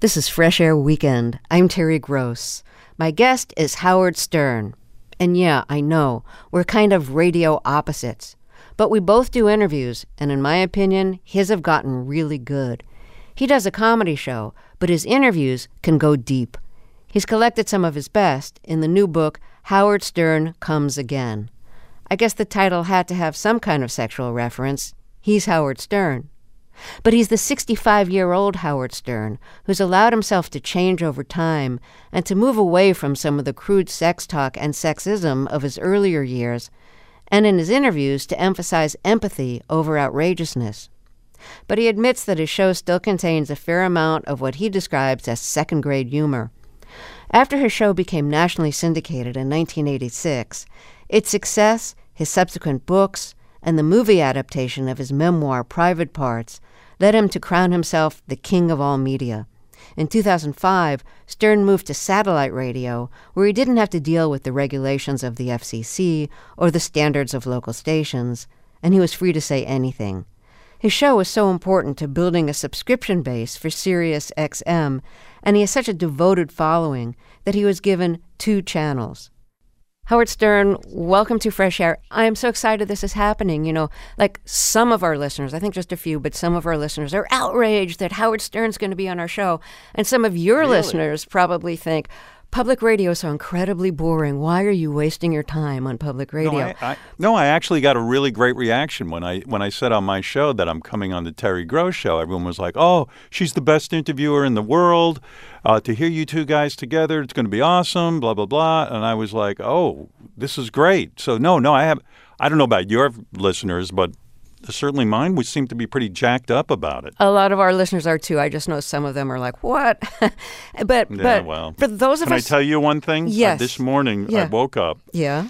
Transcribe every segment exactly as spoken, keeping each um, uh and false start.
This is Fresh Air Weekend. I'm Terry Gross. My guest is Howard Stern. And yeah, I know, we're kind of radio opposites. But we both do interviews, and in my opinion, his have gotten really good. He does a comedy show, but his interviews can go deep. He's collected some of his best in the new book, Howard Stern Comes Again. I guess the title had to have some kind of sexual reference. He's Howard Stern. But he's the sixty-five-year-old Howard Stern who's allowed himself to change over time and to move away from some of the crude sex talk and sexism of his earlier years, and in his interviews to emphasize empathy over outrageousness. But he admits that his show still contains a fair amount of what he describes as second-grade humor. After his show became nationally syndicated in nineteen eighty-six, its success, his subsequent books, and the movie adaptation of his memoir, Private Parts, led him to crown himself the king of all media. In two thousand five, Stern moved to satellite radio, where he didn't have to deal with the regulations of the F C C or the standards of local stations, and he was free to say anything. His show was so important to building a subscription base for Sirius X M, and he has such a devoted following that he was given two channels. Howard Stern, welcome to Fresh Air. I am so excited this is happening. You know, like some of our listeners, I think just a few, but some of our listeners are outraged that Howard Stern's going to be on our show. And some of your Really? listeners probably think, public radio is so incredibly boring. Why are you wasting your time on public radio? No, I, I, no, I actually got a really great reaction when I when I said on my show that I'm coming on the Terry Gross show. Everyone was like, "Oh, she's the best interviewer in the world. Uh, to hear you two guys together, it's going to be awesome." Blah blah blah. And I was like, "Oh, this is great." So no, no, I have. I don't know about your listeners, but certainly mine would seem to be pretty jacked up about it. A lot of our listeners are too. I just know some of them are like, what? but Yeah, but well, for those of Can us... I tell you one thing? Yes. Uh, this morning Yeah. I woke up Yeah.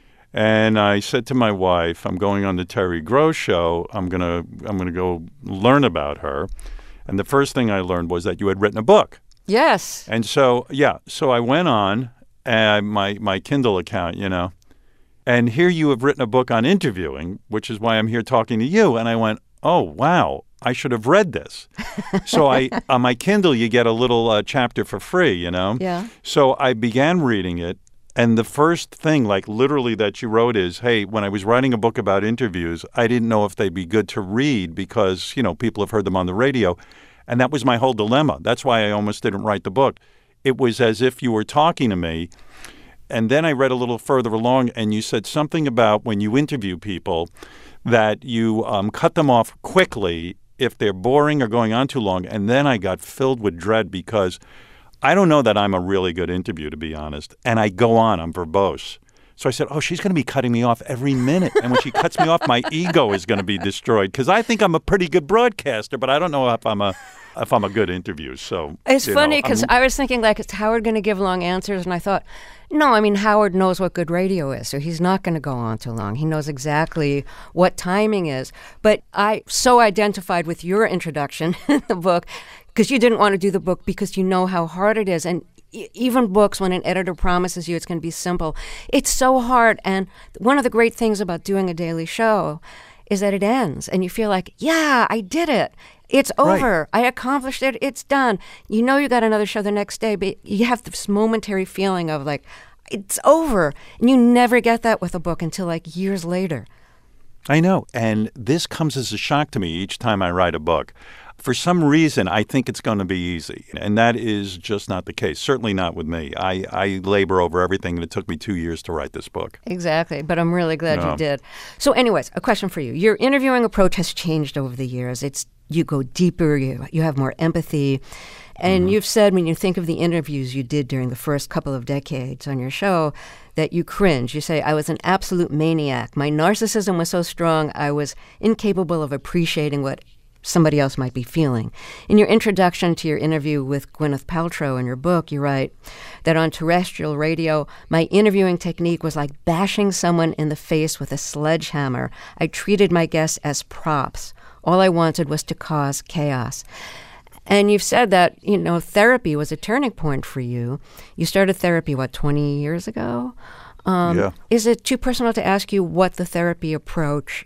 and I said to my wife, "I'm going on the Terry Gross show. I'm gonna I'm gonna go learn about her." And the first thing I learned was that you had written a book. Yes. And so yeah, so I went on uh, my my Kindle account, you know. And here you have written a book on interviewing, which is why I'm here talking to you. And I went, oh, wow, I should have read this. So I on my Kindle, you get a little uh, chapter for free, you know? Yeah. So I began reading it. And the first thing, like literally that you wrote is, hey, when I was writing a book about interviews, I didn't know if they'd be good to read because, you know, people have heard them on the radio. And that was my whole dilemma. That's why I almost didn't write the book. It was as if you were talking to me. And then I read a little further along, and you said something about when you interview people that you um, cut them off quickly if they're boring or going on too long. And then I got filled with dread because I don't know that I'm a really good interview, to be honest. And I go on, I'm verbose. So I said, oh, she's going to be cutting me off every minute. And when she cuts me off, my ego is going to be destroyed because I think I'm a pretty good broadcaster, but I don't know if I'm a if I'm a good interview. So It's you funny know, because I'm- I was thinking, like, is Howard going to give long answers? And I thought, no, I mean, Howard knows what good radio is, so he's not going to go on too long. He knows exactly what timing is. But I so identified with your introduction in the book because you didn't want to do the book because you know how hard it is. And e- even books, when an editor promises you it's going to be simple, it's so hard. And one of the great things about doing a daily show is that it ends and you feel like, yeah, I did it. It's over. Right. I accomplished it. It's done. You know you got another show the next day, but you have this momentary feeling of like, it's over. And you never get that with a book until like years later. I know. And this comes as a shock to me each time I write a book. For some reason, I think it's going to be easy. And that is just not the case. Certainly not with me. I, I labor over everything, and it took me two years to write this book. Exactly. But I'm really glad No. you did. So anyways, a question for you. Your interviewing approach has changed over the years. It's you go deeper, you, you have more empathy. And Mm-hmm. you've said when you think of the interviews you did during the first couple of decades on your show that you cringe. You say, I was an absolute maniac. My narcissism was so strong, I was incapable of appreciating what somebody else might be feeling. In your introduction to your interview with Gwyneth Paltrow in your book, you write that on terrestrial radio, my interviewing technique was like bashing someone in the face with a sledgehammer. I treated my guests as props. All I wanted was to cause chaos. And you've said that, you know, therapy was a turning point for you. You started therapy, what, twenty years ago? Um, Yeah. Is it too personal to ask you what the therapy approach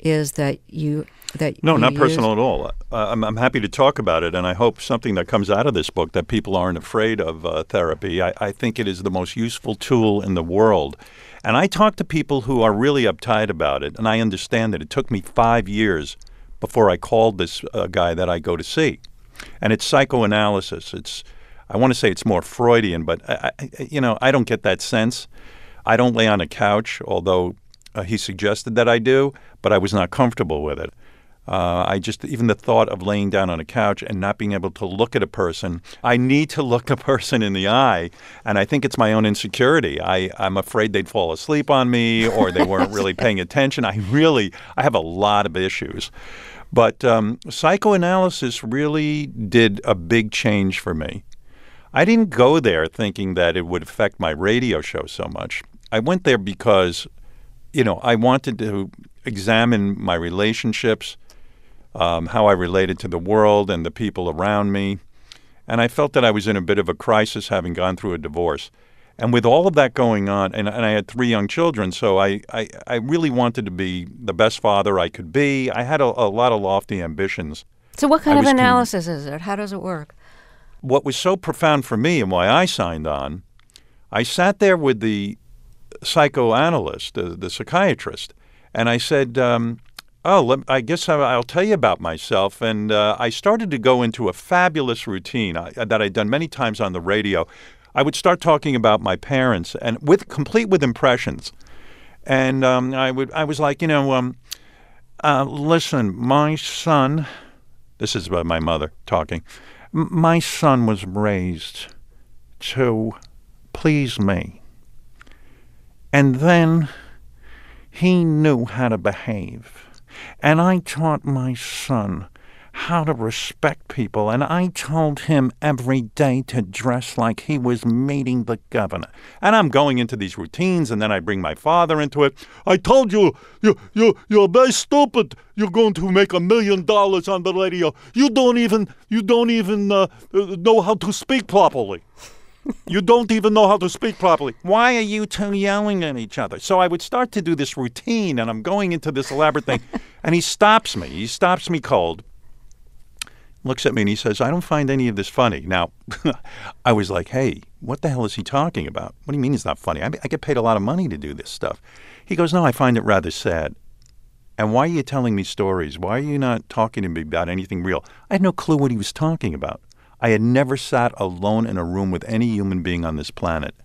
is that you that No, you not use? personal at all. Uh, I'm, I'm happy to talk about it, and I hope something that comes out of this book that people aren't afraid of uh, therapy. I, I think it is the most useful tool in the world. And I talk to people who are really uptight about it, and I understand that it took me five years before I called this uh, guy that I go to see. And it's psychoanalysis. It's, I want to say it's more Freudian, but, I, I, you know, I don't get that sense. I don't lay on a couch, although uh, he suggested that I do, but I was not comfortable with it. Uh, I just, even the thought of laying down on a couch and not being able to look at a person, I need to look a person in the eye, and I think it's my own insecurity. I, I'm afraid they'd fall asleep on me or they weren't really paying attention. I really, I have a lot of issues. But um, psychoanalysis really did a big change for me. I didn't go there thinking that it would affect my radio show so much. I went there because, you know, I wanted to examine my relationships, Um, how I related to the world and the people around me. And I felt that I was in a bit of a crisis having gone through a divorce. And with all of that going on, and, and I had three young children, so I, I, I really wanted to be the best father I could be. I had a, a lot of lofty ambitions. So what kind I of was con- analysis is it? How does it work? What was so profound for me and why I signed on, I sat there with the psychoanalyst, the, the psychiatrist, and I said, um, oh, let, I guess I, I'll tell you about myself. And uh, I started to go into a fabulous routine I, that I'd done many times on the radio. I would start talking about my parents, and with complete with impressions. And um, I would, I was like, you know, um, uh, listen, my son, this is about my mother talking, M- my son was raised to please me. And then he knew how to behave. And I taught my son how to respect people, and I told him every day to dress like he was meeting the governor. And I'm going into these routines, and then I bring my father into it. I told you, you, you, you're very stupid. You're going to make a million dollars on the radio. You don't even, you don't even uh, know how to speak properly. You don't even know how to speak properly. Why are you two yelling at each other? So I would start to do this routine, and I'm going into this elaborate thing, and he stops me. He stops me cold, looks at me, and he says, I don't find any of this funny. Now, I was like, hey, what the hell is he talking about? What do you mean it's not funny? I, I get paid a lot of money to do this stuff. He goes, no, I find it rather sad. And why are you telling me stories? Why are you not talking to me about anything real? I had no clue what he was talking about. I had never sat alone in a room with any human being on this planet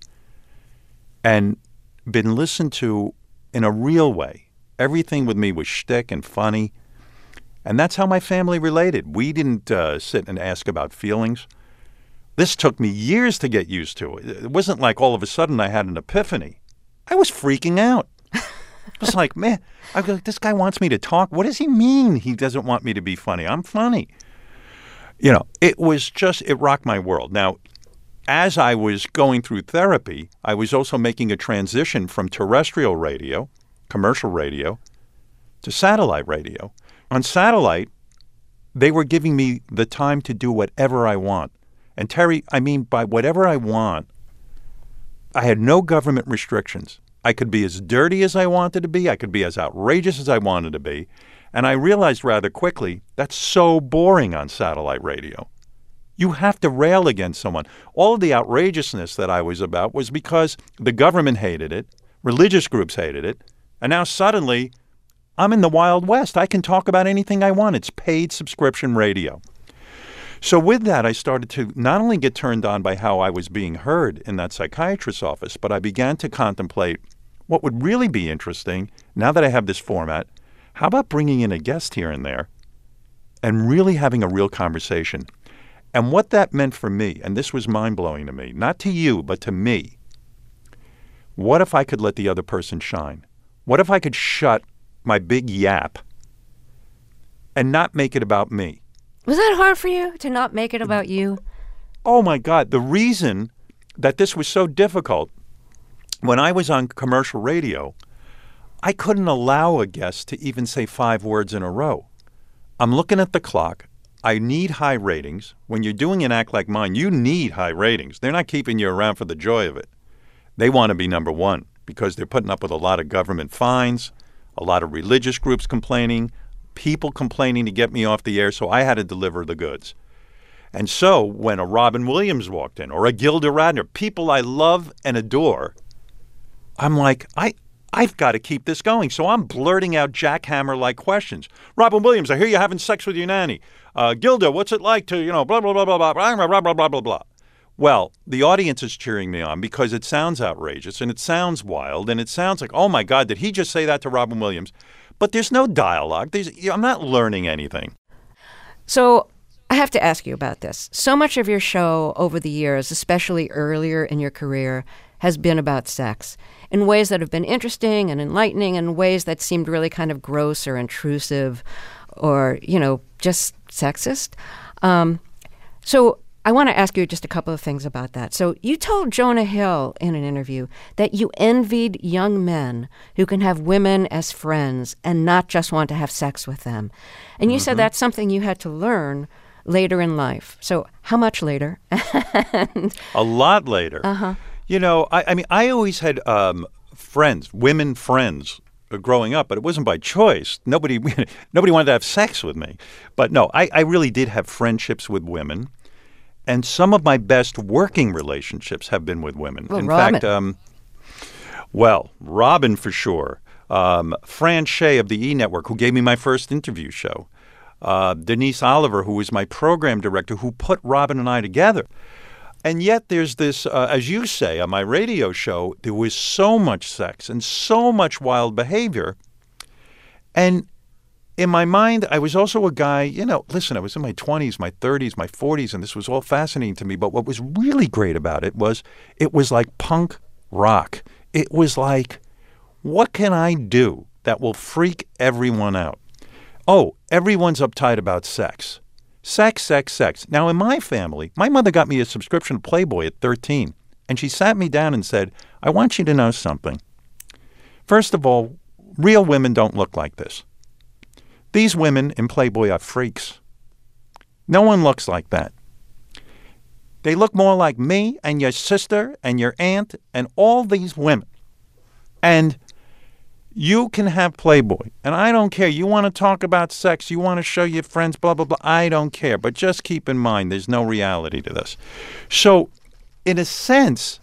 and been listened to in a real way. Everything with me was shtick and funny. And that's how my family related. We didn't uh, sit and ask about feelings. This took me years to get used to. It wasn't like all of a sudden I had an epiphany. I was freaking out. I was like, man, I was like, this guy wants me to talk. What does he mean he doesn't want me to be funny? I'm funny. You know, it was just, it rocked my world. Now, as I was going through therapy, I was also making a transition from terrestrial radio, commercial radio, to satellite radio. On satellite, they were giving me the time to do whatever I want. And Terry, I mean, by whatever I want, I had no government restrictions. I could be as dirty as I wanted to be. I could be as outrageous as I wanted to be. And I realized rather quickly that's so boring on satellite radio. You have to rail against someone. All of the outrageousness that I was about was because the government hated it, religious groups hated it, and now suddenly I'm in the Wild West. I can talk about anything I want. It's paid subscription radio. So with that, I started to not only get turned on by how I was being heard in that psychiatrist's office, but I began to contemplate what would really be interesting, now that I have this format, how about bringing in a guest here and there and really having a real conversation? And what that meant for me, and this was mind-blowing to me, not to you, but to me, what if I could let the other person shine? What if I could shut my big yap and not make it about me? Was that hard for you, to not make it about you? Oh, my God. The reason that this was so difficult, when I was on commercial radio, I couldn't allow a guest to even say five words in a row. I'm looking at the clock. I need high ratings. When you're doing an act like mine, you need high ratings. They're not keeping you around for the joy of it. They want to be number one because they're putting up with a lot of government fines, a lot of religious groups complaining, people complaining to get me off the air, so I had to deliver the goods. And so when a Robin Williams walked in or a Gilda Radner, people I love and adore, I'm like, I, I've got to keep this going. So I'm blurting out jackhammer-like questions. Robin Williams, I hear you having sex with your nanny. Uh, Gilda, what's it like to, you know, blah, blah, blah, blah, blah, blah, blah, blah, blah, blah, blah. Well, the audience is cheering me on because it sounds outrageous and it sounds wild and it sounds like, oh, my God, did he just say that to Robin Williams? But there's no dialogue. There's, you know, I'm not learning anything. So I have to ask you about this. So much of your show over the years, especially earlier in your career, has been about sex in ways that have been interesting and enlightening and ways that seemed really kind of gross or intrusive or, you know, just sexist. Um, so I want to ask you just a couple of things about that. So you told Jonah Hill in an interview that you envied young men who can have women as friends and not just want to have sex with them. And you mm-hmm. said that's something you had to learn later in life. So how much later? A lot later. Uh-huh. You know, I, I mean, I always had um, friends, women friends growing up, but it wasn't by choice. Nobody nobody wanted to have sex with me. But no, I, I really did have friendships with women. And some of my best working relationships have been with women. Well, In Robin. fact, um, well, Robin for sure. Um, Fran Shea of the E! Network, who gave me my first interview show. Uh, Denise Oliver, who was my program director, who put Robin and I together. And yet there's this, uh, as you say, on my radio show, there was so much sex and so much wild behavior. And in my mind, I was also a guy, you know, listen, I was in my twenties, my thirties, my forties, and this was all fascinating to me. But what was really great about it was it was like punk rock. It was like, what can I do that will freak everyone out? Oh, everyone's uptight about sex. Sex, sex, sex. Now, in my family, my mother got me a subscription to Playboy at thirteen, and she sat me down and said, I want you to know something. First of all, real women don't look like this. These women in Playboy are freaks. No one looks like that. They look more like me and your sister and your aunt and all these women. And you can have Playboy, and I don't care. You want to talk about sex, you want to show your friends, blah, blah, blah. I don't care. But just keep in mind, there's no reality to this. So, in a sense,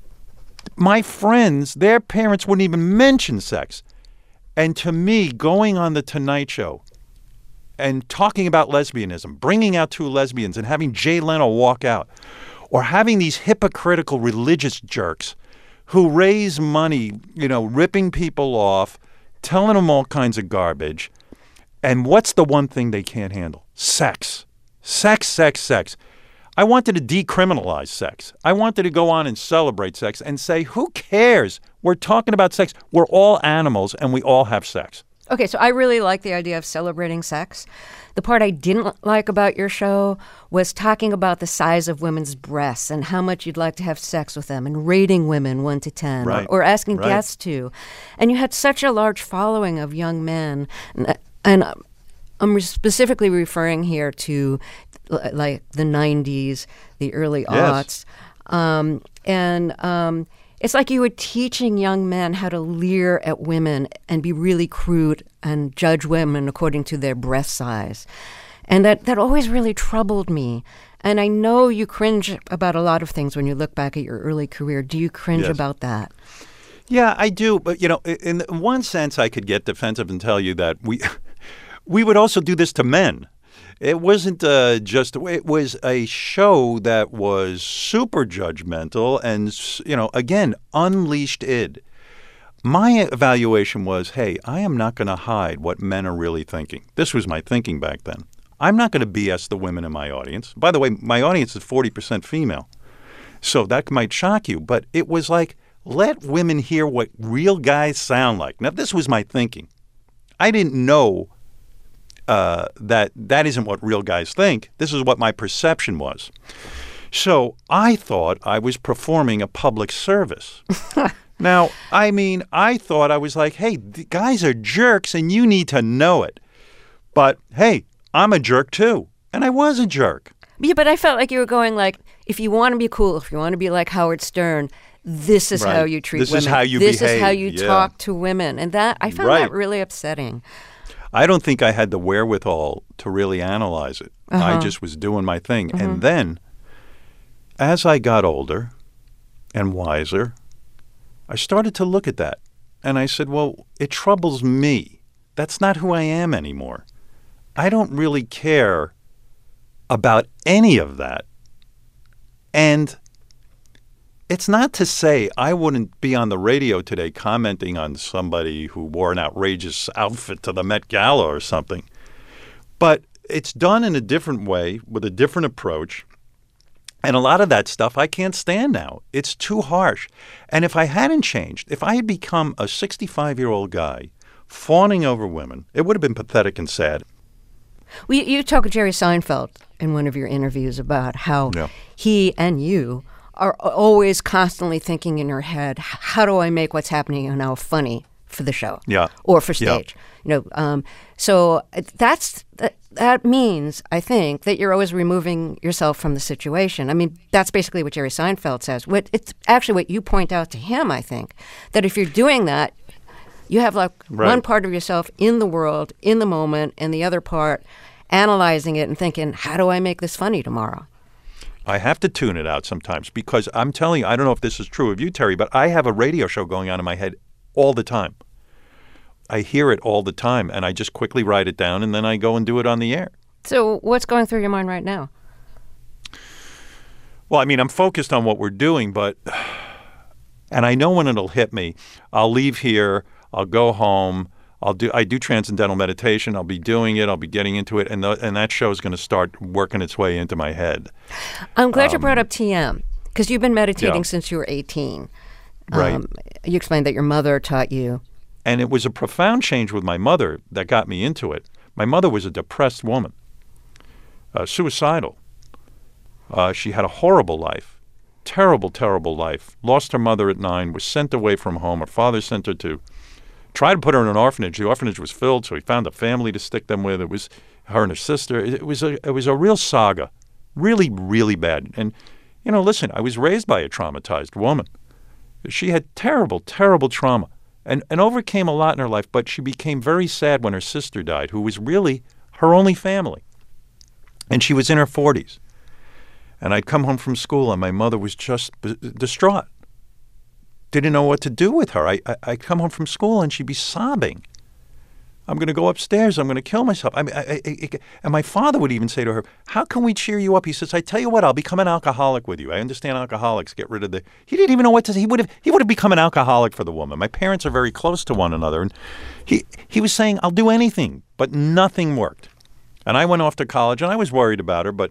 my friends, their parents wouldn't even mention sex. And to me, going on The Tonight Show and talking about lesbianism, bringing out two lesbians and having Jay Leno walk out, or having these hypocritical religious jerks who raise money, you know, ripping people off, telling them all kinds of garbage. And what's the one thing they can't handle? Sex. Sex, sex, sex. I wanted to decriminalize sex. I wanted to go on and celebrate sex and say, who cares? We're talking about sex. We're all animals and we all have sex. Okay, so I really like the idea of celebrating sex. The part I didn't like about your show was talking about the size of women's breasts and how much you'd like to have sex with them and rating women one to ten right. or, or asking right. guests to. And you had such a large following of young men. And, and I'm specifically referring here to like the nineties, the early aughts. Yes. Um, and um, it's like you were teaching young men how to leer at women and be really crude and judge women according to their breast size. And that, that always really troubled me. And I know you cringe about a lot of things when you look back at your early career. Do you cringe yes. about that? Yeah, I do. But, you know, in one sense, I could get defensive and tell you that we we would also do this to men. It wasn't uh, just, it was a show that was super judgmental and, you know, again, unleashed id. My evaluation was, hey, I am not going to hide what men are really thinking. This was my thinking back then. I'm not going to B S the women in my audience. By the way, my audience is forty percent female. So that might shock you. But it was like, let women hear what real guys sound like. Now, this was my thinking. I didn't know uh, that that isn't what real guys think. This is what my perception was. So I thought I was performing a public service. Now, I mean, I thought I was like, hey, the guys are jerks and you need to know it. But, hey, I'm a jerk too. And I was a jerk. Yeah, but I felt like you were going like, if you want to be cool, if you want to be like Howard Stern, this is Right. how you treat This women. is how you this behave. is how you Yeah. talk to women. And that, I found Right. that really upsetting. I don't think I had the wherewithal to really analyze it. Uh-huh. I just was doing my thing. Mm-hmm. And then, as I got older and wiser, I started to look at that. And I said, well, it troubles me. That's not who I am anymore. I don't really care about any of that. And it's not to say I wouldn't be on the radio today commenting on somebody who wore an outrageous outfit to the Met Gala or something. But it's done in a different way with a different approach. And a lot of that stuff I can't stand now. It's too harsh. And if I hadn't changed, if I had become a sixty-five-year-old guy fawning over women, it would have been pathetic and sad. Well, you, you talk with Jerry Seinfeld in one of your interviews about how Yeah. he and you are always constantly thinking in your head, how do I make what's happening now funny for the show Yeah. or for Yeah. stage? You know, um, so that's that, that means, I think, that you're always removing yourself from the situation. I mean, that's basically what Jerry Seinfeld says. What it's actually what you point out to him, I think, that if you're doing that, you have like Right. one part of yourself in the world, in the moment, and the other part analyzing it and thinking, how do I make this funny tomorrow? I have to tune it out sometimes because I'm telling you, I don't know if this is true of you, Terry, but I have a radio show going on in my head all the time. I hear it all the time, and I just quickly write it down, and then I go and do it on the air. So what's going through your mind right now? Well, I mean, I'm focused on what we're doing, but, and I know when it'll hit me. I'll leave here, I'll go home, I'll do, I do transcendental meditation, I'll be doing it, I'll be getting into it, and, the, and that show is going to start working its way into my head. I'm glad you brought up T M, because you've been meditating Yeah. since you were eighteen. Right. Um, you explained that your mother taught you. And it was a profound change with my mother that got me into it. My mother was a depressed woman, uh, suicidal. Uh, she had a horrible life, terrible, terrible life. Lost her mother at nine, was sent away from home. Her father sent her to try to put her in an orphanage. The orphanage was filled, so he found a family to stick them with. It was her and her sister. It, it was a it was a real saga, really, really bad. And, you know, listen, I was raised by a traumatized woman. She had terrible, terrible trauma. And, and overcame a lot in her life, but she became very sad when her sister died, who was really her only family. And she was in her forties. And I'd come home from school, and my mother was just b- distraught. Didn't know what to do with her. I, I, I'd come home from school, and she'd be sobbing. I'm going to go upstairs. I'm going to kill myself. I mean, I, I, I, and my father would even say to her, how can we cheer you up? He says, I tell you what, I'll become an alcoholic with you. I understand alcoholics get rid of the... He didn't even know what to say. He would have he would have become an alcoholic for the woman. My parents are very close to one another. And he, he was saying, I'll do anything, but nothing worked. And I went off to college, and I was worried about her, but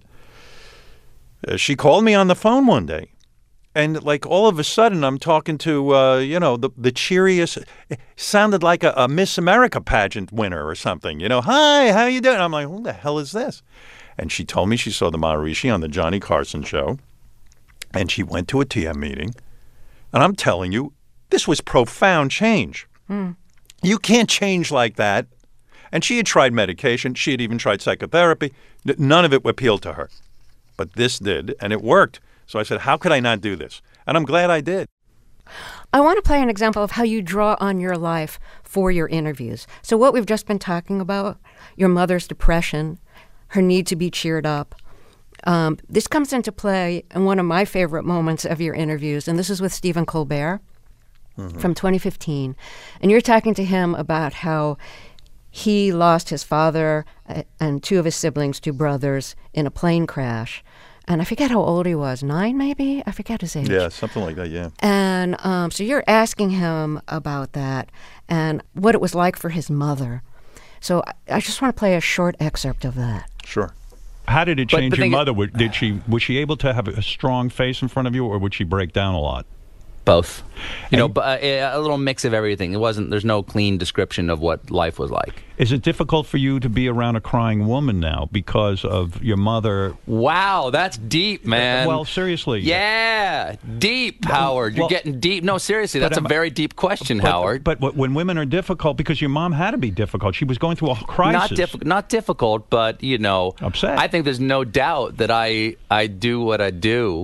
uh, she called me on the phone one day. And like all of a sudden, I'm talking to, uh, you know, the the cheeriest, it sounded like a, a Miss America pageant winner or something. You know, hi, how you doing? I'm like, who the hell is this? And she told me she saw the Maharishi on the Johnny Carson show. And she went to a T M meeting. And I'm telling you, this was profound change. Mm. You can't change like that. And she had tried medication. She had even tried psychotherapy. N- None of it appealed to her. But this did, and it worked. So I said, how could I not do this? And I'm glad I did. I want to play an example of how you draw on your life for your interviews. So what we've just been talking about, your mother's depression, her need to be cheered up, um, this comes into play in one of my favorite moments of your interviews, and this is with Stephen Colbert mm-hmm. from twenty fifteen. And you're talking to him about how he lost his father and two of his siblings, two brothers, in a plane crash. And I forget how old he was, nine maybe? I forget his age. Yeah, something like that, yeah. And um, so you're asking him about that and what it was like for his mother. So I, I just want to play a short excerpt of that. Sure. How did it change But- but your they- mother? Did she was she able to have a strong face in front of you, or would she break down a lot? Both. You know, And- but uh, a little mix of everything. It wasn't. There's no clean description of what life was like. Is it difficult for you to be around a crying woman now because of your mother? Wow, that's deep, man. Well, seriously. Yeah, deep, Howard. You're well- getting deep. No, seriously, But that's a am I- very deep question, But, Howard. But w- when women are difficult, because your mom had to be difficult. She was going through a crisis. Not difficult. Not difficult, but you know, Upset. I think there's no doubt that I I do what I do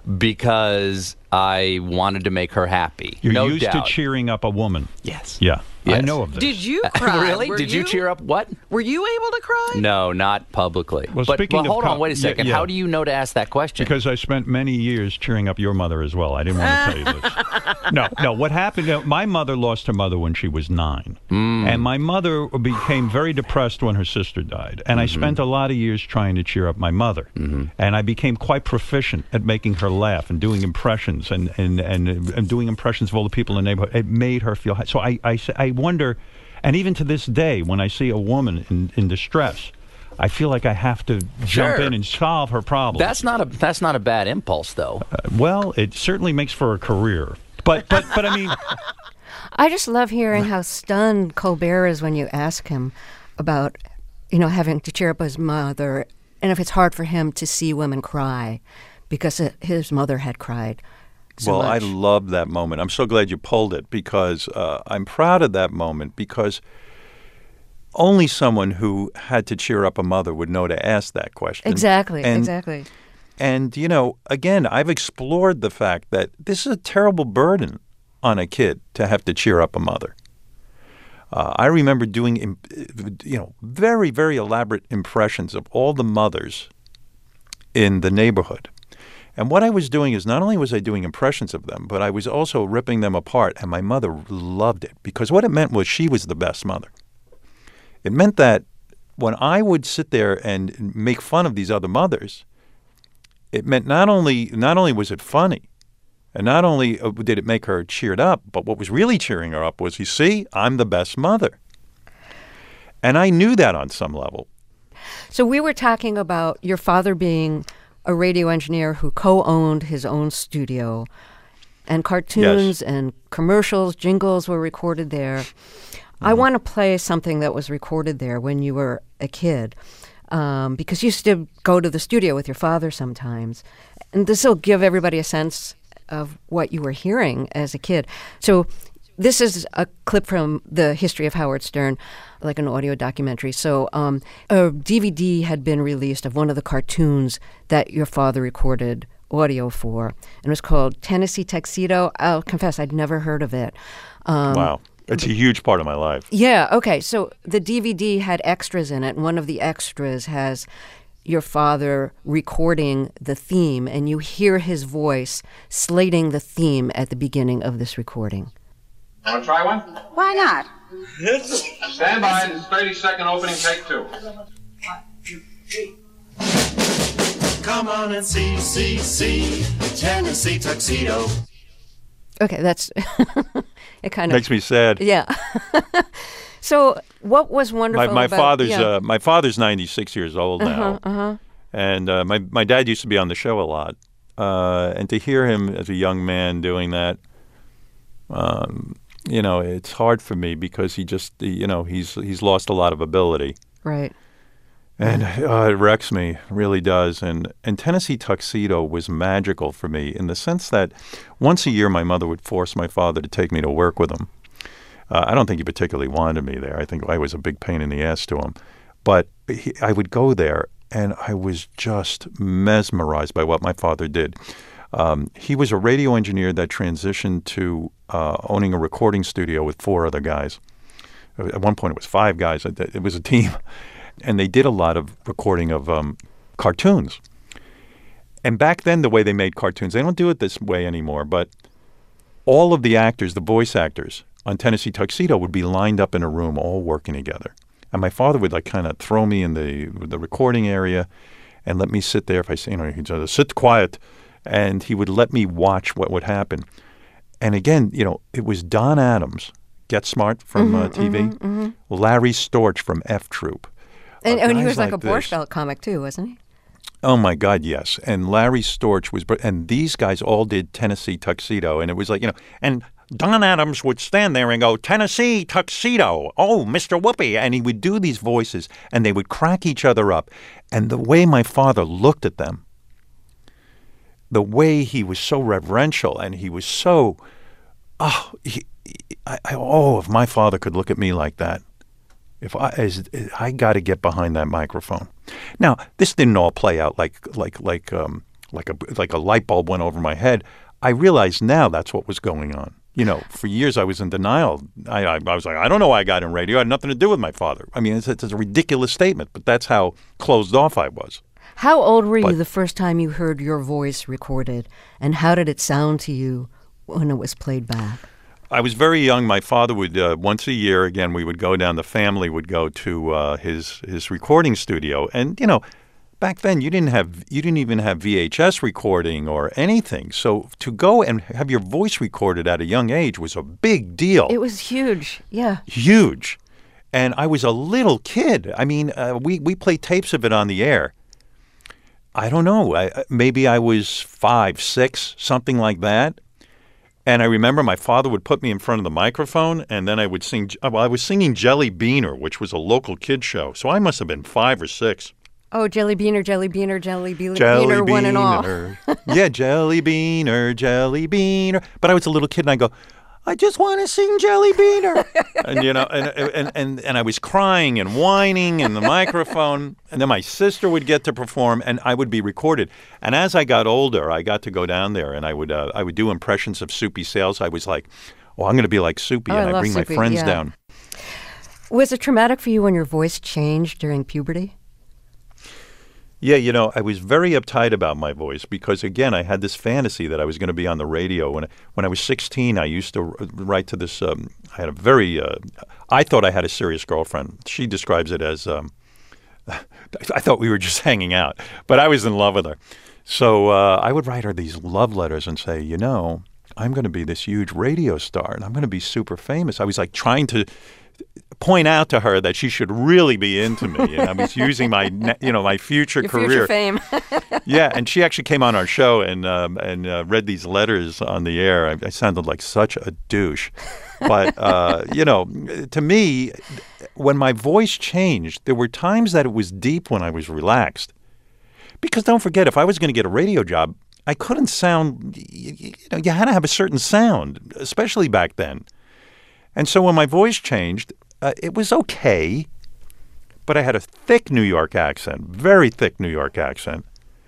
because I wanted to make her happy. You're no used doubt. to cheering up a woman. Yes. Yeah. I Yes. know of this. Did you cry? Really? Were Did you? cheer up what? Were you able to cry? No, not publicly. Well, but speaking but of hold co- on, wait a yeah, second. yeah. How do you know to ask that question? Because I spent many years cheering up your mother as well. I didn't want to tell you this. No, no. What happened, uh, my mother lost her mother when she was nine. Mm. And my mother became very depressed when her sister died. And Mm-hmm. I spent a lot of years trying to cheer up my mother. Mm-hmm. And I became quite proficient at making her laugh and doing impressions and, and, and, and doing impressions of all the people in the neighborhood. It made her feel happy. So I, I, I wonder, and even to this day, when I see a woman in, in distress, I feel like I have to jump Sure. in and solve her problem. That's not a that's not a bad impulse, though. Uh, well, it certainly makes for a career. But but but I mean, I just love hearing how stunned Colbert is when you ask him about, you know, having to cheer up his mother, and if it's hard for him to see women cry because uh, his mother had cried so well, much. I love that moment. I'm so glad you pulled it because uh, I'm proud of that moment because only someone who had to cheer up a mother would know to ask that question. Exactly, And- exactly. And, you know, again, I've explored the fact that this is a terrible burden on a kid to have to cheer up a mother. Uh, I remember doing, im- you know, very, very elaborate impressions of all the mothers in the neighborhood. And what I was doing is not only was I doing impressions of them, but I was also ripping them apart. And my mother loved it because what it meant was she was the best mother. It meant that when I would sit there and make fun of these other mothers, it meant not only not only was it funny, and not only uh, did it make her cheered up, but what was really cheering her up was, you see, I'm the best mother. And I knew that on some level. So we were talking about your father being a radio engineer who co-owned his own studio, and cartoons Yes. and commercials, jingles were recorded there. Mm-hmm. I want to play something that was recorded there when you were a kid, um, because you used to go to the studio with your father sometimes. And this will give everybody a sense of what you were hearing as a kid. So this is a clip from the history of Howard Stern, like an audio documentary. So um, a D V D had been released of one of the cartoons that your father recorded audio for, and it was called Tennessee Tuxedo. I'll confess, I'd never heard of it. Um, Wow. It's a huge part of my life. Yeah, okay. So the D V D had extras in it, and one of the extras has your father recording the theme, and you hear his voice slating the theme at the beginning of this recording. Want to try one? Why not? Stand by. It's thirty second opening, take two. Come on and see, see, see Tennessee Tuxedo. Okay, that's it. Kind of Makes me sad. yeah. So what was My, wonderful my about father's yeah. uh, my father's ninety-six years old now, uh-huh. and uh, my my dad used to be on the show a lot, uh, and to hear him as a young man doing that, um, you know, it's hard for me because he just you know he's he's lost a lot of ability. Right. And uh, it wrecks me, really does. And and Tennessee Tuxedo was magical for me in the sense that once a year my mother would force my father to take me to work with him. Uh, I don't think he particularly wanted me there. I think I was a big pain in the ass to him. But he, I would go there, and I was just mesmerized by what my father did. Um, he was a radio engineer that transitioned to uh, owning a recording studio with four other guys. At one point it was five guys. It it was a team. And they did a lot of recording of um, cartoons. And back then, the way they made cartoons, they don't do it this way anymore, but all of the actors, the voice actors on Tennessee Tuxedo would be lined up in a room all working together. And my father would like kind of throw me in the the recording area and let me sit there. If I say, you know, he'd just sit quiet, and he would let me watch what would happen. And again, you know, it was Don Adams, Get Smart from Mm-hmm, uh, T V, mm-hmm, mm-hmm. Larry Storch from F Troop. And, Uh, and he guys was like, like a Borscht this. Belt comic too, wasn't he? Oh my God, yes. And Larry Storch was, br- and these guys all did Tennessee Tuxedo, and it was like, you know, and Don Adams would stand there and go, Tennessee Tuxedo, oh, Mister Whoopi, and he would do these voices, and they would crack each other up. And the way my father looked at them, the way he was so reverential, and he was so, oh, he, I, I, oh, if my father could look at me like that. If I, as, I got to get behind that microphone. Now, this didn't all play out like like like um, like a like a light bulb went over my head. I realize now that's what was going on. You know, for years I was in denial. I, I, I was like, I don't know why I got in radio. It had nothing to do with my father. I mean, it's, it's a ridiculous statement, but that's how closed off I was. How old were But- you the first time you heard your voice recorded, and how did it sound to you when it was played back? I was very young. My father would, uh, once a year, again, we would go down, the family would go to uh, his his recording studio. And, you know, back then you didn't have, you didn't even have V H S recording or anything. So to go and have your voice recorded at a young age was a big deal. It was huge, yeah. Huge. And I was a little kid. I mean, uh, we, we played tapes of it on the air. I don't know. I, maybe I was five, six, something like that. And I remember my father would put me in front of the microphone, and then I would sing. Well, I was singing Jelly Beaner, which was a local kid show. So I must have been five or six. Oh, Jelly Beaner, Jelly Beaner, Jelly Beaner, Jelly Beaner, one and all. Beaner. Yeah, Jelly Beaner, Jelly Beaner. But I was a little kid, and I go, I just want to sing Jelly Beaner. And, you know, and, and, and, and I was crying and whining in the microphone. And then my sister would get to perform, and I would be recorded. And as I got older, I got to go down there, and I would uh, I would do impressions of Soupy Sales. I was like, oh, I'm going to be like Soupy. Oh, I and I love bring Soupy, my friends yeah. down. Was it traumatic for you when your voice changed during puberty? Yeah, you know, I was very uptight about my voice because, again, I had this fantasy that I was going to be on the radio. When when I was sixteen, I used to write to this. Um, I had a very. Uh, I thought I had a serious girlfriend. She describes it as. Um, I thought we were just hanging out, but I was in love with her. So uh, I would write her these love letters and say, you know, I'm going to be this huge radio star and I'm going to be super famous. I was like trying to point out to her that she should really be into me, and I was using my, ne- you know, my future Your career. future fame. Yeah, and she actually came on our show and um, and uh, read these letters on the air. I, I sounded like such a douche, but uh, you know, to me, when my voice changed, there were times that it was deep when I was relaxed. Because don't forget, if I was going to get a radio job, I couldn't sound. You, you know, you had to have a certain sound, especially back then. And so when my voice changed, uh, it was okay, but I had a thick New York accent, very thick New York accent.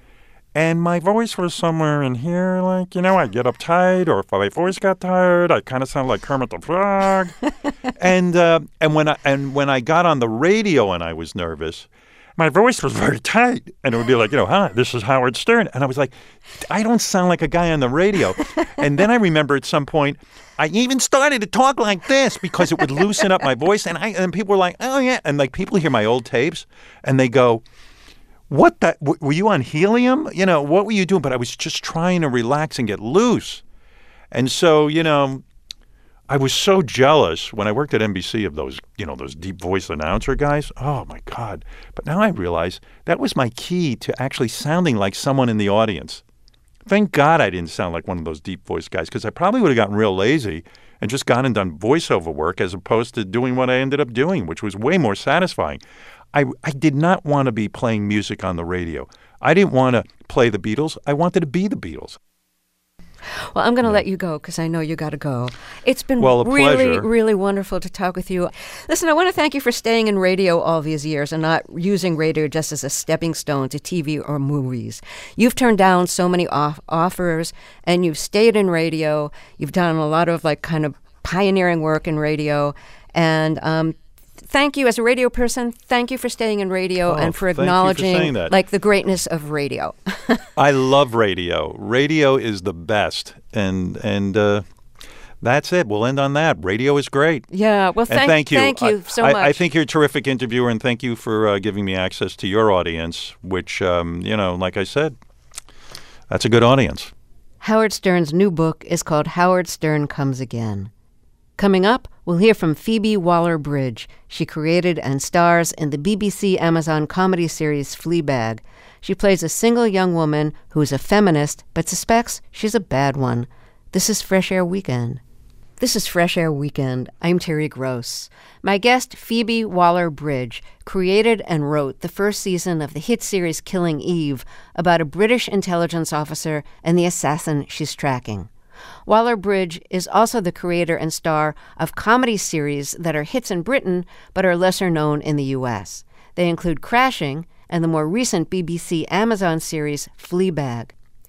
And my voice was somewhere in here, like, you know, I'd get uptight, or if my voice got tired, I kind of sound like Kermit the Frog. and uh, and when I and when I got on the radio and I was nervous, my voice was very tight. And it would be like, you know, hi, this is Howard Stern. And I was like, I don't sound like a guy on the radio. And then I remember at some point, I even started to talk like this because it would loosen up my voice. And I and people were like, oh, yeah. And like people hear my old tapes and they go, what the, w- were you on helium? You know, what were you doing? But I was just trying to relax and get loose. And so, you know, I was so jealous when I worked at N B C of those, you know, those deep voice announcer guys. Oh, my God. But now I realize that was my key to actually sounding like someone in the audience. Thank God I didn't sound like one of those deep voice guys, because I probably would have gotten real lazy and just gone and done voiceover work as opposed to doing what I ended up doing, which was way more satisfying. I, I did not want to be playing music on the radio. I didn't want to play the Beatles. I wanted to be the Beatles. Well, I'm going to let you go because I know you got to go. It's been Well, a really, pleasure. really wonderful to talk with you. Listen, I want to thank you for staying in radio all these years and not using radio just as a stepping stone to T V or movies. You've turned down so many off- offers, and you've stayed in radio. You've done a lot of like kind of pioneering work in radio, and um, thank you as a radio person. Thank you for staying in radio Oh, and for thank you for acknowledging saying that. like the greatness of radio. I love radio. Radio is the best. And and uh, that's it. We'll end on that. Radio is great. Yeah, well, And thank, thank you. Thank you I, so I, much. I think you're a terrific interviewer, and thank you for uh, giving me access to your audience, which, um, you know, like I said, that's a good audience. Howard Stern's new book is called Howard Stern Comes Again. Coming up, we'll hear from Phoebe Waller-Bridge. She created and stars in the B B C Amazon comedy series Fleabag. She plays a single young woman who is a feminist but suspects she's a bad one. This is Fresh Air Weekend. This is Fresh Air Weekend. I'm Terry Gross. My guest, Phoebe Waller-Bridge, created and wrote the first season of the hit series Killing Eve about a British intelligence officer and the assassin she's tracking. Waller-Bridge is also the creator and star of comedy series that are hits in Britain but are lesser known in the U S. They include Crashing and the more recent B B C Amazon series Fleabag.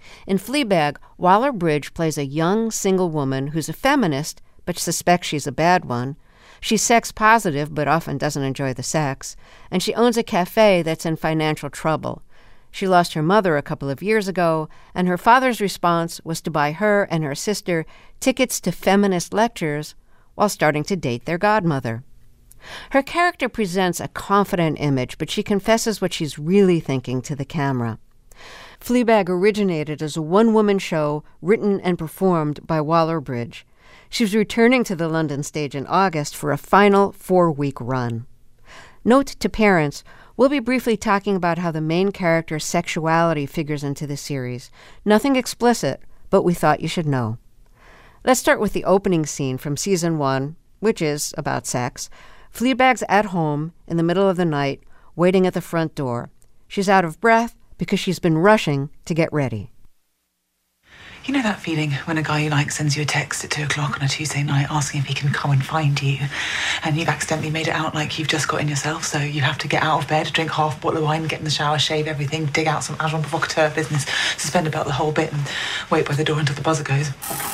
In Fleabag, Waller-Bridge plays a young, single woman who's a feminist, but suspects she's a bad one. She's sex positive, but often doesn't enjoy the sex. And she owns a cafe that's in financial trouble. She lost her mother a couple of years ago, and her father's response was to buy her and her sister tickets to feminist lectures while starting to date their godmother. Her character presents a confident image, but she confesses what she's really thinking to the camera. Fleabag originated as a one-woman show written and performed by Waller-Bridge. She's returning to the London stage in August for a final four-week run. Note to parents, we'll be briefly talking about how the main character's sexuality figures into the series. Nothing explicit, but we thought you should know. Let's start with the opening scene from season one, which is about sex. Fleabag's at home in the middle of the night, waiting at the front door. She's out of breath because she's been rushing to get ready. You know that feeling when a guy you like sends you a text at two o'clock on a Tuesday night asking if he can come and find you, and you've accidentally made it out like you've just got in yourself, so you have to get out of bed, drink half a bottle of wine, get in the shower, shave everything, dig out some agent provocateur business, suspend about the whole bit, and wait by the door until the buzzer goes.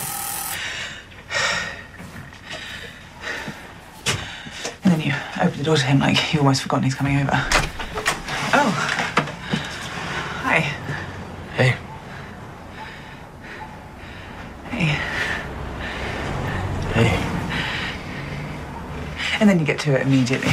And then you open the door to him like you've almost forgotten he's coming over. Oh. Hi. Hey. Hey. Hey. And then you get to it immediately.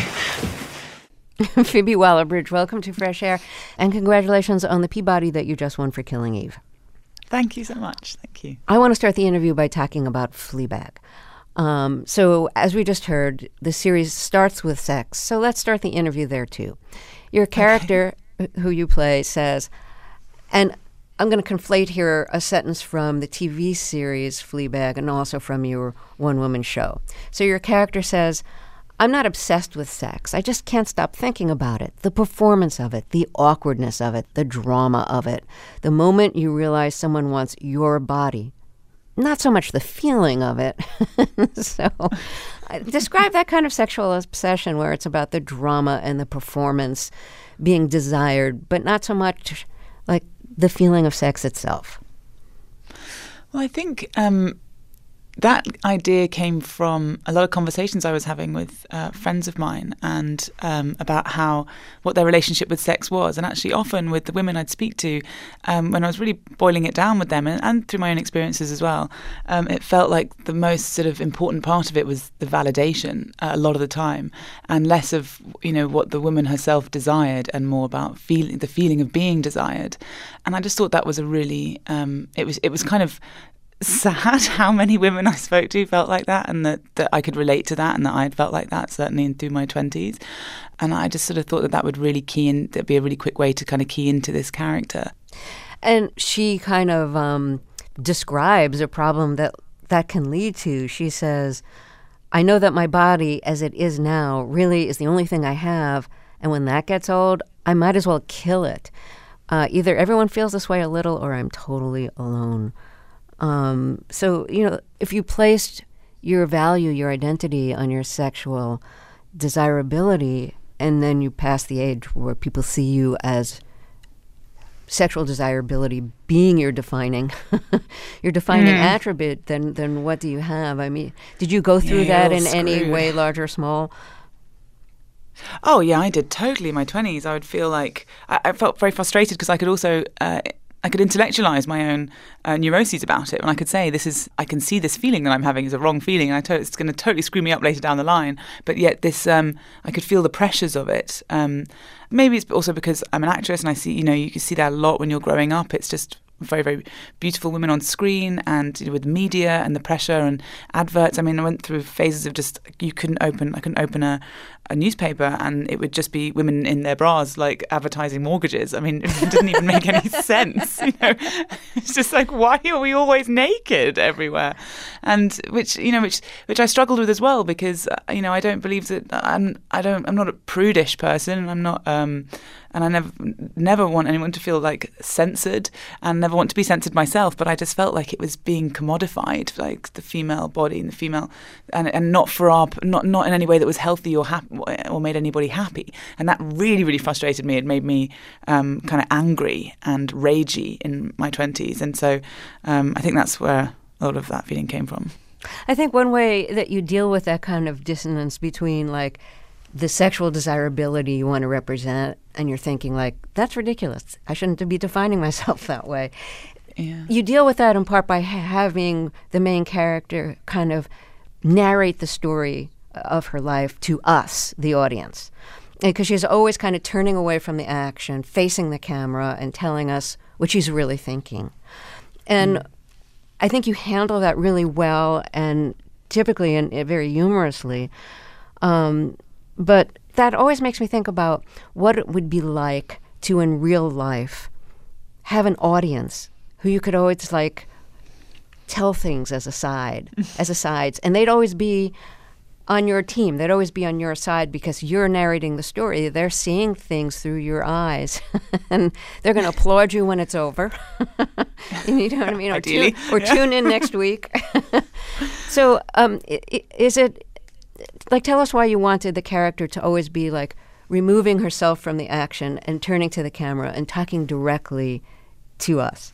Phoebe Waller-Bridge, welcome to Fresh Air, and congratulations on the Peabody that you just won for Killing Eve. Thank you so much. Thank you. I want to start the interview by talking about Fleabag. Um, so, as we just heard, the series starts with sex. So let's start the interview there, too. Your character, okay. who you play, says, and I'm going to conflate here a sentence from the T V series Fleabag and also from your one-woman show. So your character says, I'm not obsessed with sex. I just can't stop thinking about it. The performance of it, the awkwardness of it, the drama of it. The moment you realize someone wants your body. Not so much the feeling of it. So describe that kind of sexual obsession where it's about the drama and the performance being desired, but not so much like the feeling of sex itself. Well, I think um, that idea came from a lot of conversations I was having with uh, friends of mine and um, about how what their relationship with sex was. And actually often with the women I'd speak to, um, when I was really boiling it down with them and, and through my own experiences as well, um, it felt like the most sort of important part of it was the validation uh, a lot of the time, and less of, you know, what the woman herself desired and more about feeling the feeling of being desired. And I just thought that was a really, um, it was it was kind of sad how many women I spoke to felt like that, and that, that I could relate to that, and that I had felt like that certainly in through my twenties. And I just sort of thought that that would really key in, that'd be a really quick way to kind of key into this character. And she kind of um, describes a problem that that can lead to. She says, I know that my body as it is now really is the only thing I have, and when that gets old, I might as well kill it. Uh, either everyone feels this way a little or I'm totally alone. Um, so, you know, if you placed your value, your identity on your sexual desirability, and then you pass the age where people see you as sexual desirability being your defining your defining mm. attribute, then then what do you have? I mean, did you go through yeah, that in screwed. any way, large or small? Oh, yeah, I did totally in my twenties. I would feel like I, I felt very frustrated because I could also uh, I could intellectualize my own uh, neuroses about it, and I could say, "This is I can see this feeling that I'm having is a wrong feeling, and I to- it's going to totally screw me up later down the line." But yet, this um, I could feel the pressures of it. Um, maybe it's also because I'm an actress, and I see, you know, you can see that a lot when you're growing up. It's just very, very beautiful women on screen, and you know, with media and the pressure and adverts. I mean, I went through phases of just you couldn't open. I couldn't open a, a newspaper, and it would just be women in their bras, like advertising mortgages. I mean, it didn't even make any sense. You know, it's just like, why are we always naked everywhere? And which you know, which which I struggled with as well, because uh, you know, I don't believe that I'm. I don't. I'm not a prudish person. I'm not. Um, And I never, never want anyone to feel like censored, and never want to be censored myself. But I just felt like it was being commodified, like the female body and the female, and and not for our, not not in any way that was healthy or hap- or made anybody happy. And that really, really frustrated me. It made me um, kind of angry and ragey in my twenties. And so um, I think that's where a lot of that feeling came from. I think one way that you deal with that kind of dissonance between like the sexual desirability you want to represent and you're thinking like, that's ridiculous. I shouldn't be defining myself that way. Yeah. You deal with that in part by ha- having the main character kind of narrate the story of her life to us, the audience. Because she's always kind of turning away from the action, facing the camera and telling us what she's really thinking. And mm. I think you handle that really well and typically and very humorously. Um, but that always makes me think about what it would be like to, in real life, have an audience who you could always, like, tell things as aside, as asides. And they'd always be on your team. They'd always be on your side because you're narrating the story. They're seeing things through your eyes. And they're going to applaud you when it's over. You know what I mean? Or, Ideally, tune, or yeah. tune in next week. So um, is it, like, tell us why you wanted the character to always be, like, removing herself from the action and turning to the camera and talking directly to us.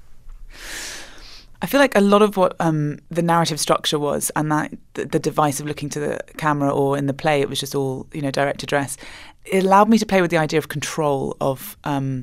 I feel like a lot of what um, the narrative structure was, and that the, the device of looking to the camera, or in the play, it was just all, you know, direct address. It allowed me to play with the idea of control of um,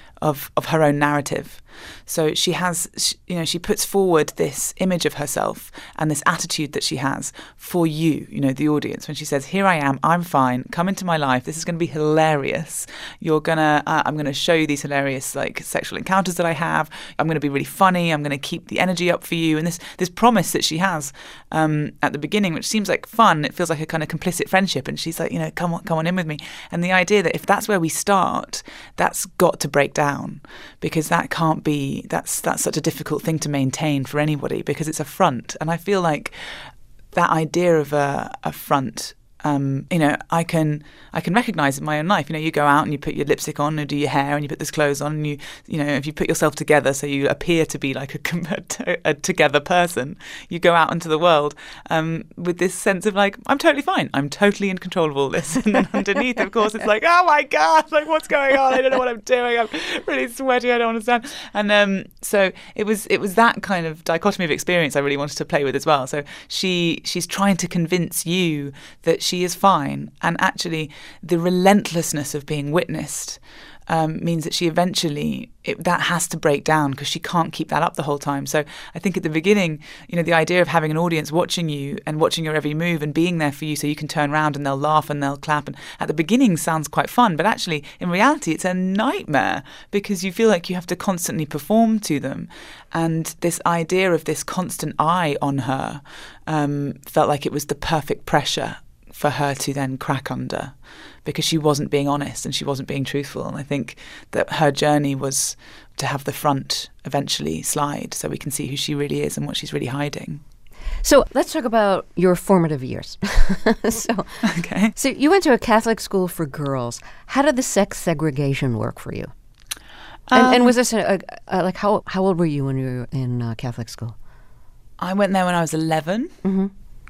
of of her own narrative. So she has, she, you know, she puts forward this image of herself and this attitude that she has for you, you know, the audience. When she says, "Here I am, I'm fine. Come into my life. This is going to be hilarious. You're gonna, uh, I'm going to show you these hilarious like sexual encounters that I have. I'm going to be really funny. I'm going to keep the energy up for you." And this this promise that she has um, at the beginning, which seems like fun. It feels like a kind of complicit friendship. And she's like, you know, come on, come on in with me. And the idea that if that's where we start, that's got to break down, because that can't be. That's that's such a difficult thing to maintain for anybody, because it's a front. And I feel like that idea of a, a front, um, you know, I can I can recognise in my own life. You know, you go out and you put your lipstick on and do your hair and you put this clothes on and you, you know, if you put yourself together so you appear to be like a, a, a together person, you go out into the world um, with this sense of like, I'm totally fine. I'm totally in control of all this. And then underneath, of course, it's like, oh my God, like what's going on? I don't know what I'm doing. I'm really sweaty. I don't understand. And um, so it was it was that kind of dichotomy of experience I really wanted to play with as well. So she she's trying to convince you that she is fine, and actually the relentlessness of being witnessed um, means that she eventually it, that has to break down, because she can't keep that up the whole time. So I think at the beginning, you know, the idea of having an audience watching you and watching your every move and being there for you so you can turn around and they'll laugh and they'll clap, and at the beginning sounds quite fun, but actually in reality it's a nightmare, because you feel like you have to constantly perform to them. And this idea of this constant eye on her um, felt like it was the perfect pressure for her to then crack under, because she wasn't being honest and she wasn't being truthful. And I think that her journey was to have the front eventually slide so we can see who she really is and what she's really hiding. So let's talk about your formative years. so, okay. So you went to a Catholic school for girls. How did the sex segregation work for you? And, Um, and was this a, a, a, like how how old were you when you were in uh, Catholic school? I went there when I was eleven. Mm-hmm.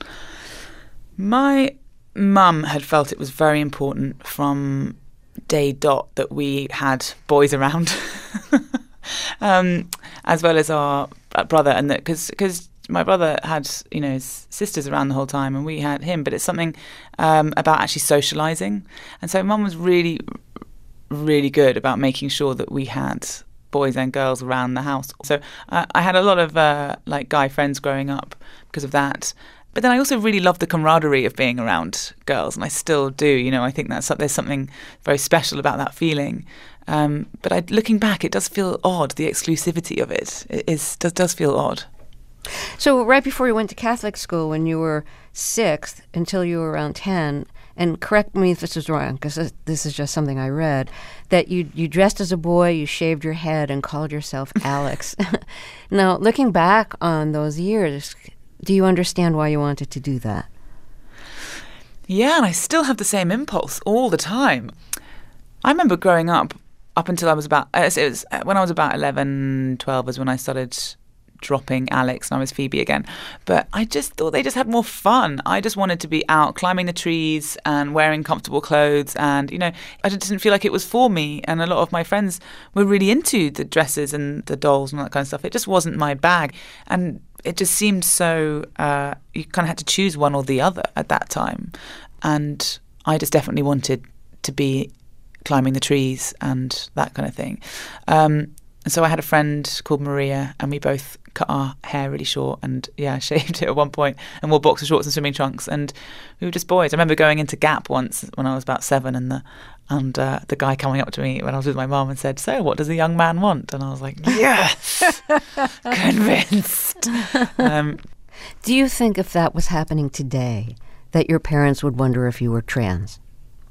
My mum had felt it was very important from day dot that we had boys around, um, as well as our brother, and that because because my brother had, you know, his sisters around the whole time, and we had him. But it's something um, about actually socialising, and so mum was really, really good about making sure that we had boys and girls around the house. So uh, I had a lot of uh, like guy friends growing up because of that. But then I also really loved the camaraderie of being around girls, and I still do. You know, I think that's there's something very special about that feeling. Um, but I, looking back, it does feel odd. The exclusivity of it, it is does does feel odd. So right before you went to Catholic school, when you were six until you were around ten, and correct me if this is wrong, because this is just something I read, that you you dressed as a boy, you shaved your head, and called yourself Alex. Now, looking back on those years, do you understand why you wanted to do that? Yeah, and I still have the same impulse all the time. I remember growing up, up until I was about, it was when I was about eleven, twelve is when I started dropping Alex and I was Phoebe again. But I just thought they just had more fun. I just wanted to be out climbing the trees and wearing comfortable clothes. And, you know, I just didn't feel like it was for me. And a lot of my friends were really into the dresses and the dolls and all that kind of stuff. It just wasn't my bag. And it just seemed so, uh, you kind of had to choose one or the other at that time. And I just definitely wanted to be climbing the trees and that kind of thing. Um, and so I had a friend called Maria, and we both cut our hair really short and, yeah, shaved it at one point and wore boxer shorts and swimming trunks. And we were just boys. I remember going into Gap once when I was about seven, and the and uh, the guy coming up to me when I was with my mum and said, "So, what does a young man want?" And I was like, yes, convinced. Um, Do you think if that was happening today, that your parents would wonder if you were trans?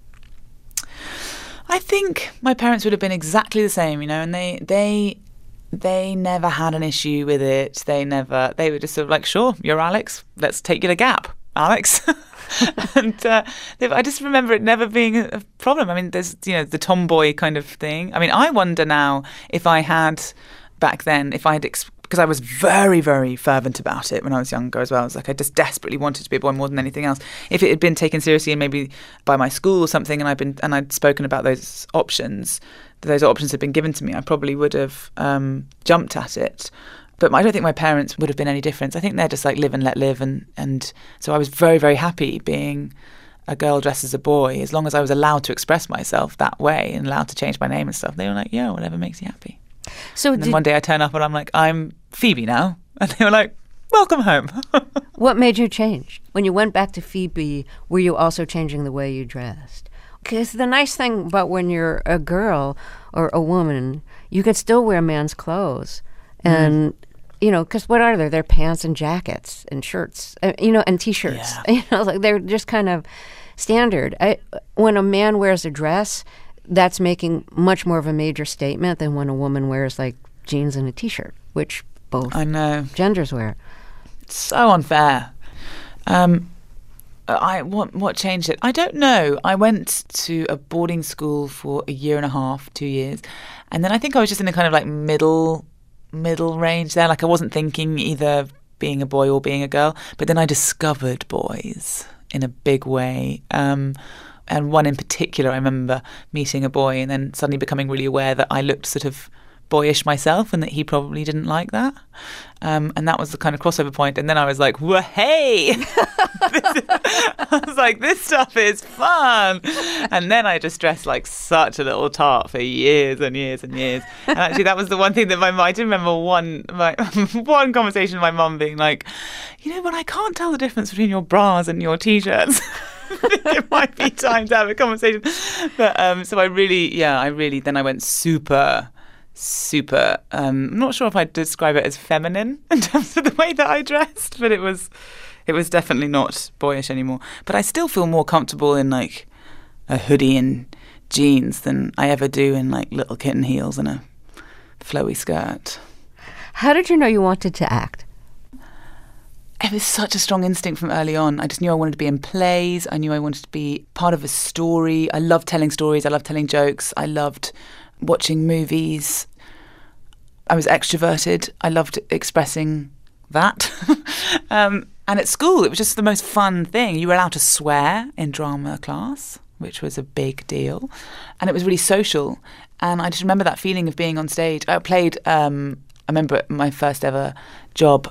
I think my parents would have been exactly the same, you know, and they they they never had an issue with it. They never, they were just sort of like, sure, you're Alex, let's take you to Gap, Alex. and uh, they, I just remember it never being a problem. I mean, there's, you know, the tomboy kind of thing. I mean, I wonder now if I had, back then, if I had, ex- because I was very, very fervent about it when I was younger as well. I was like, I just desperately wanted to be a boy more than anything else. If it had been taken seriously and maybe by my school or something, and I'd been and I'd spoken about those options, those options had been given to me, I probably would have um, jumped at it. But I don't think my parents would have been any different. I think they're just like live and let live, and and so I was very, very happy being a girl dressed as a boy, as long as I was allowed to express myself that way and allowed to change my name and stuff. They were like, yeah, whatever makes you happy. So and then did, one day I turn up and I'm like, I'm Phoebe now. And they were like, welcome home. what made you change? When you went back to Phoebe, were you also changing the way you dressed? Because the nice thing about when you're a girl or a woman, you can still wear man's clothes. And, mm. you know, because what are they? They're pants and jackets and shirts, uh, you know, and T-shirts. Yeah. You know, like they're just kind of standard. I, when a man wears a dress, that's making much more of a major statement than when a woman wears like jeans and a T-shirt, which both I know genders wear. It's so unfair. Um, I what what changed it? I don't know. I went to a boarding school for a year and a half, two years, and then I think I was just in a kind of like middle middle range there. Like I wasn't thinking either being a boy or being a girl, but then I discovered boys in a big way. Um, And one in particular, I remember meeting a boy and then suddenly becoming really aware that I looked sort of boyish myself and that he probably didn't like that. Um, and that was the kind of crossover point. And then I was like, well, hey! I was like, this stuff is fun. And then I just dressed like such a little tart for years and years and years. And actually, that was the one thing that my mum, I do remember one, my, one conversation with my mum being like, you know, but I can't tell the difference between your bras and your T-shirts. It might be time to have a conversation. But um, so I really, yeah, I really, then I went super, super, um, I'm not sure if I'd describe it as feminine in terms of the way that I dressed, but it was, it was definitely not boyish anymore. But I still feel more comfortable in like a hoodie and jeans than I ever do in like little kitten heels and a flowy skirt. How did you know you wanted to act? It was such a strong instinct from early on. I just knew I wanted to be in plays. I knew I wanted to be part of a story. I loved telling stories. I loved telling jokes. I loved watching movies. I was extroverted. I loved expressing that. um, and at school, it was just the most fun thing. You were allowed to swear in drama class, which was a big deal. And it was really social. And I just remember that feeling of being on stage. I played, um, I remember my first ever job,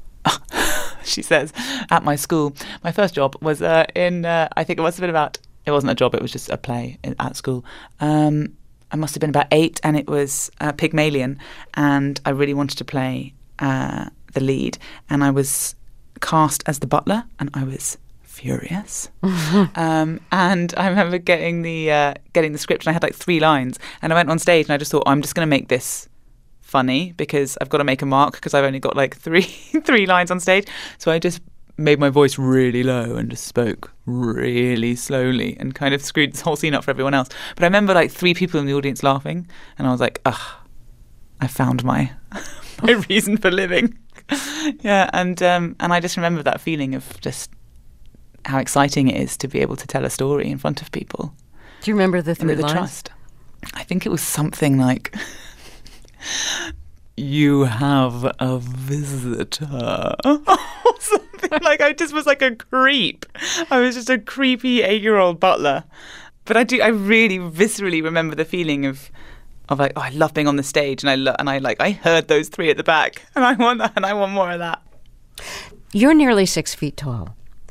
she says, at my school. My first job was uh, in, uh, I think it must have been about, it wasn't a job, it was just a play in, at school. Um, I must have been about eight, and it was uh, Pygmalion, and I really wanted to play uh, the lead, and I was cast as the butler, and I was furious. um, and I remember getting the uh, getting the script, and I had like three lines, and I went on stage, and I just thought, I'm just going to make this funny because I've got to make a mark because I've only got like three three lines on stage. So I just made my voice really low and just spoke really slowly and kind of screwed this whole scene up for everyone else. But I remember like three people in the audience laughing, and I was like, ugh, I found my my reason for living. yeah, and um, and I just remember that feeling of just how exciting it is to be able to tell a story in front of people. Do you remember the three the lines? Trust. I think it was something like, you have a visitor. Or something. Like, I just was like a creep. I was just a creepy eight-year-old butler. But I do, I really viscerally remember the feeling of, of like, oh, I love being on the stage, and I lo- and I like, I heard those three at the back, and I want that, and I want more of that. You're nearly six feet tall,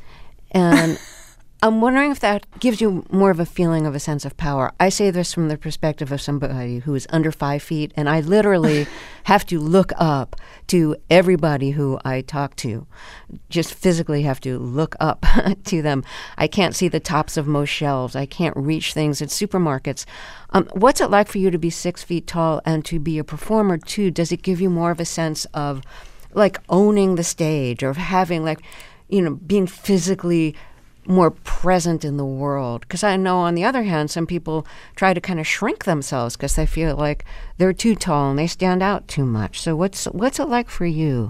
and I'm wondering if that gives you more of a feeling of a sense of power. I say this from the perspective of somebody who is under five feet, and I literally have to look up to everybody who I talk to. Just physically have to look up to them. I can't see the tops of most shelves. I can't reach things at supermarkets. Um, what's it like for you to be six feet tall and to be a performer, too? Does it give you more of a sense of, like, owning the stage, or having, like, you know, being physically more present in the world? Because I know, on the other hand, some people try to kind of shrink themselves because they feel like they're too tall and they stand out too much. So what's what's it like for you?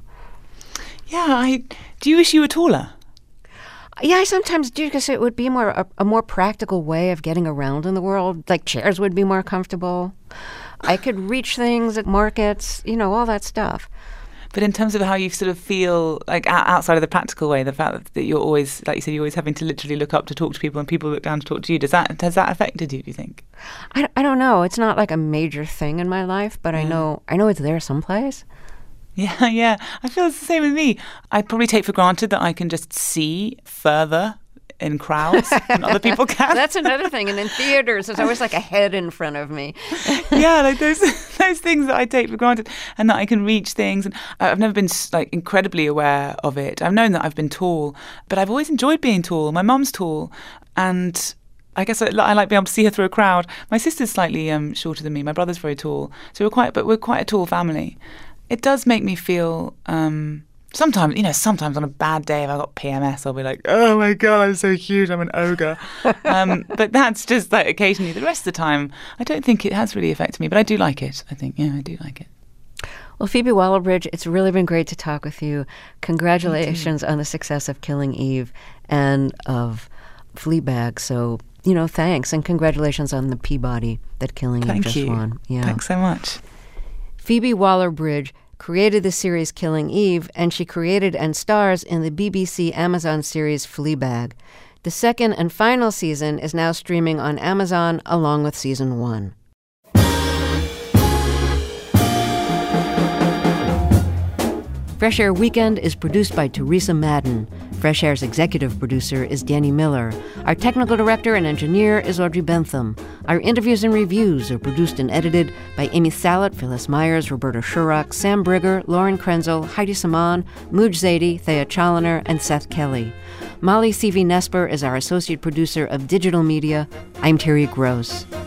Yeah, I do you wish you were taller? Yeah, I sometimes do, because it would be more a, a more practical way of getting around in the world. Like, chairs would be more comfortable. I could reach things at markets, you know, all that stuff. But in terms of how you sort of feel, like, outside of the practical way, the fact that you're always, like you said, you're always having to literally look up to talk to people, and people look down to talk to you, does that has that affected you, do you think? I, I don't know. It's not like a major thing in my life, but yeah. I know I know it's there someplace. Yeah, yeah. I feel it's the same with me. I probably take for granted that I can just see further in crowds than other people can. That's another thing. And in theaters, there's always like a head in front of me. Yeah, like those those things that I take for granted, and that I can reach things. And I've never been like incredibly aware of it. I've known that I've been tall, but I've always enjoyed being tall. My mum's tall, and I guess I, I like being able to see her through a crowd. My sister's slightly um, shorter than me. My brother's very tall, so we're quite, but we're quite a tall family. It does make me feel. Um, Sometimes, you know, sometimes on a bad day, if I've got P M S, I'll be like, oh my God, I'm so huge, I'm an ogre. um, but that's just like occasionally. The rest of the time, I don't think it has really affected me, but I do like it, I think. Yeah, I do like it. Well, Phoebe Waller-Bridge, it's really been great to talk with you. Congratulations on the success of Killing Eve and of Fleabag. So, you know, thanks. And congratulations on the Peabody that Killing Eve Thank just you. won. Yeah. Thanks so much. Phoebe Waller-Bridge created the series Killing Eve, and she created and stars in the B B C Amazon series Fleabag. The second and final season is now streaming on Amazon along with season one. Fresh Air Weekend is produced by Teresa Madden. Fresh Air's executive producer is Danny Miller. Our technical director and engineer is Audrey Bentham. Our interviews and reviews are produced and edited by Amy Salet, Phyllis Myers, Roberta Shurock, Sam Brigger, Lauren Krenzel, Heidi Saman, Mooj Zadie, Thea Challoner, and Seth Kelly. Molly C V Nesper is our associate producer of digital media. I'm Terry Gross.